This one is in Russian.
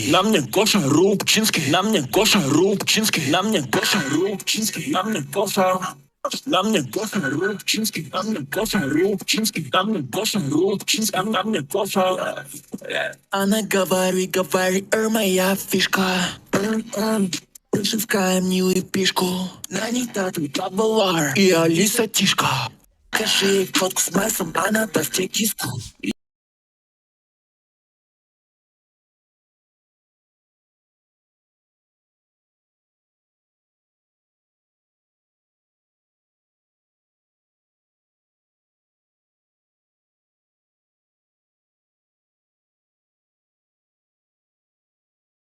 На мне Гоша Рубчинский, на мне Гоша Рубчинский, на мне Гоша Рубчинский, на мне Гоша. На мне Гоша Рубчинский, на мне Гоша Рубчинский, на мне Гоша Рубчинский, на мне Гоша. Она говори, говори, моя фишка. Пришивкаем милую пишку. На ней тату Табалар и Алиса Тишка. Покажи фотку с Майсом, она даст тебе киску.